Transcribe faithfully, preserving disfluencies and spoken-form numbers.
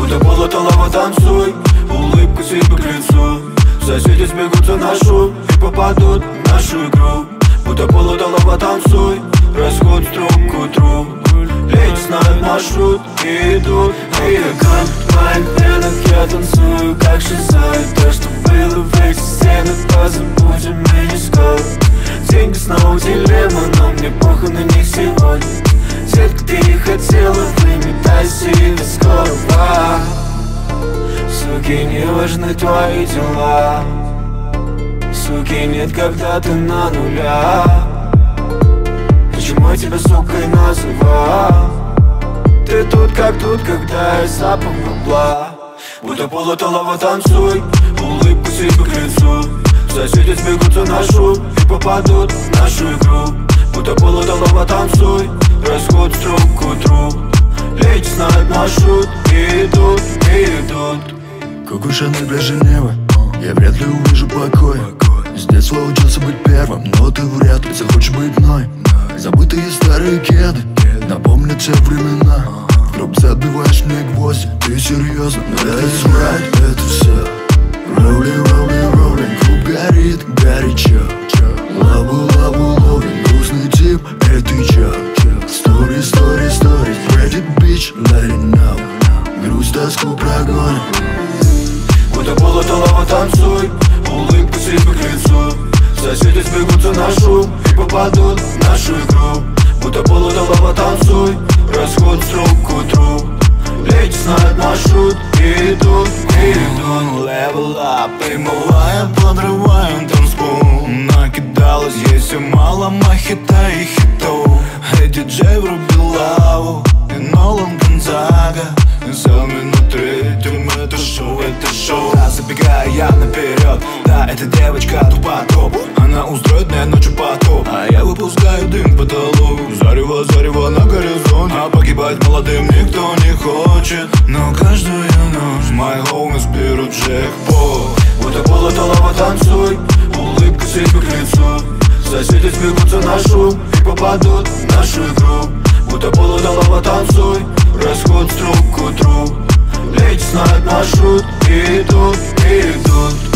Будто полутолово танцуй, улыбку себе к лицу. Соседи сбегутся на шум и попадут в нашу игру. Будто полутолово танцуй, расход струн к утру. Леди знают маршрут и идут. И как в моих венах я танцую, как шизоид. То, что было в этих стенах, позабудем и не скоро. Деньги снова дилемма, но мне похуй на них сегодня. Детка, ты не хотела, выметай себе скоро. Суки, не важны твои дела. Суки, нет, когда ты на нулях. Почему я тебя сукой называл? Ты тут как тут, когда я запах бабла. Будто полутолово танцуй, улыбку себе к лицу. Соседи сбегутся на шум и попадут в нашу игру. Будто полутолово танцуй, расход струн к утру. Леди знают маршрут и идут, и идут. Коко Шанель для Женевы, я вряд ли увижу покоя. С детства учился быть первым, но ты вряд ли захочешь быть мной. Забытые старые кеды напомнят те времена. В гроб забиваешь мне гвозди, ты серьезно? Let's ride, это все Rolling, rolling, rolling, клуб горит горячо. Лабу, лабу, ловим, грустный тип, эй ты чё? Story, story, story, spread it, bitch, let it know. Грусть, тоску прогоним. Будто полутолово танцуй, улыбку себе к лицу. Соседи сбегутся на шум и попадут в нашу игру. Будто полутолово танцуй, расход струн к утру. Леди знают маршрут и идут, и идут. Level up, прямовая, подрываем танцпол. Накидалось, есть все мало мохито и хитов. Эй, диджей врубил лаву, и Нолан Гонзага. И сами на третьем, это шоу, это шоу. Да, забегаю я наперед, да, эта девочка тупо топ. Она устроит мне ночью потоп, а я выпускаю дым в потолок. Зарево, зарево на горизонте, а погибать молодым никто не хочет. Но каждую ночь мои homies берут джекпот. Будто полутолово танцуй, улыбка себе к лицу. Соседи сбегутся на шум и попадут в нашу игру. Будто полутолово танцуй, расход струн к утру. Леди знают маршрут и идут, и идут.